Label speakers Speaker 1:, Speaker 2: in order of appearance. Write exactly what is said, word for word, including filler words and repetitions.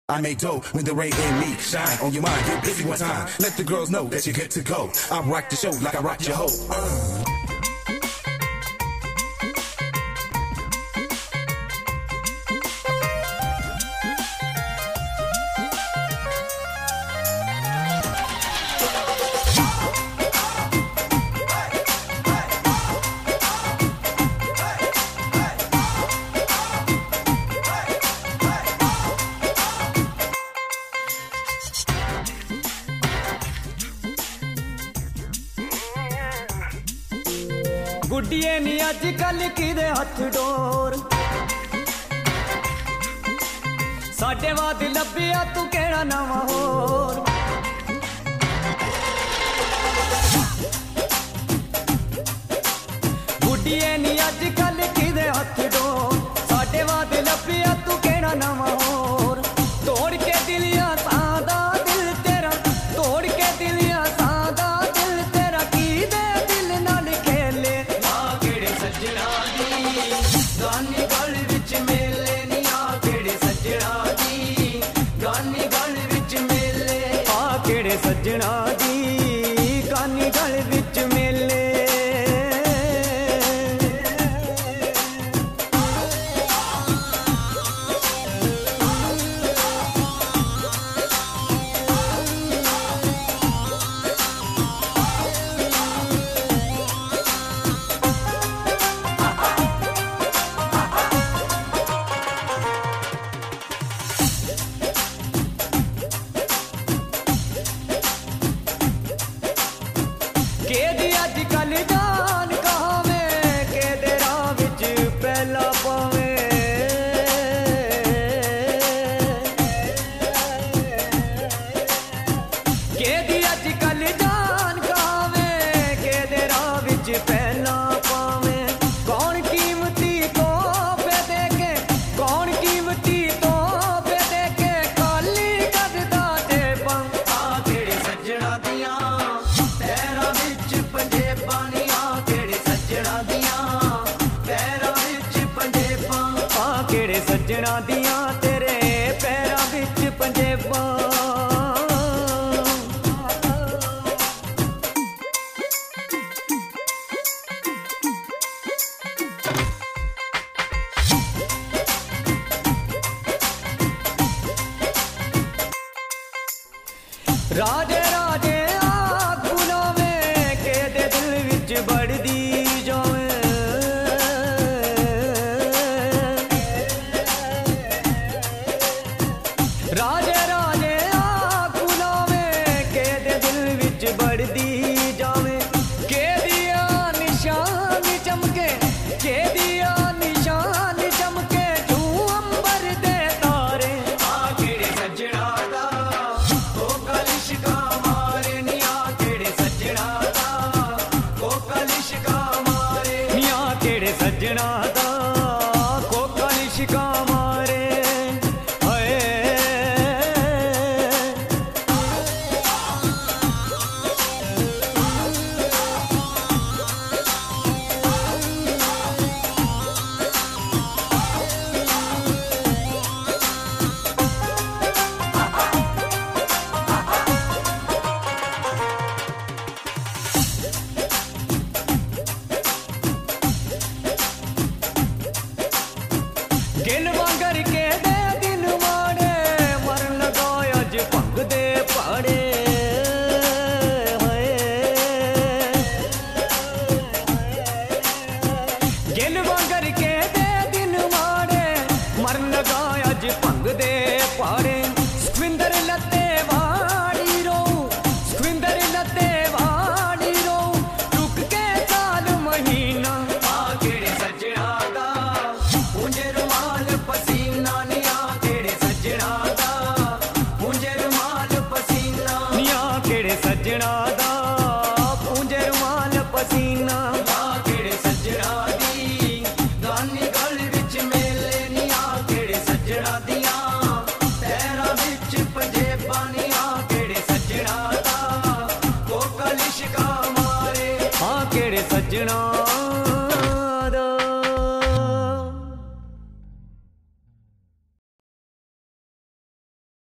Speaker 1: I make dough when the rain in me shine on your mind. Get busy one time. Let the girls know that you're good to go. I rock the show like I rock your hoe. Uh.
Speaker 2: गुड्डिए नी अजकल किदे हथ door साडे वाद लब्बिया तू केड़ा नवा होर गुड्डिए नी अजकल किदे हथ डोर साडे वाद लब्बिया तू केड़ा नवा होर तोड़ के दिलिया सादा दिल तेरा तोड़ के दिलिया सादा दिल तेरा की दे दिल नाल खेले सजना दी गानी गल विच मेले नी आ केड़े सजना दी गानी गल विच मेले आ केड़े सजना दी गानी गल विच मेले केदी अजकल जान कहावे केदे राह विच पहला पावे केदी अजकल जान कहावे केदे राह विच पहला पावे कौन कीमती तोहफे देके कौन कीमती तोहफे देके काली करदा ते बंग आ केड़े सजना दियां पैरां विच पंजेबां नी आ केड़े सजना दियां पैरां विच पंजेबां आ केड़े सजना दियां तेरे पैरां विच पंजेबां राजे राजे आग बुलावे केदे दिल विच बढ़दी जावे राजे राजे आग बुलावे केदे दिल विच बढ़दी जावे केदिया निशान चमके केदिया निशान चमके तू अंबर दे तारे आ केड़े सजना दा लिशका मारे निया केड़े सजना दा कोका लिशका मारे निया केड़े सजना दा कोका लिशका मारे हाय गिन वांगर के दे दिन माड़े मरन लगा अज भंग दे पाड़े गिन वांगर के दे दिन माड़े मरन लगा अज भंग दे पाड़े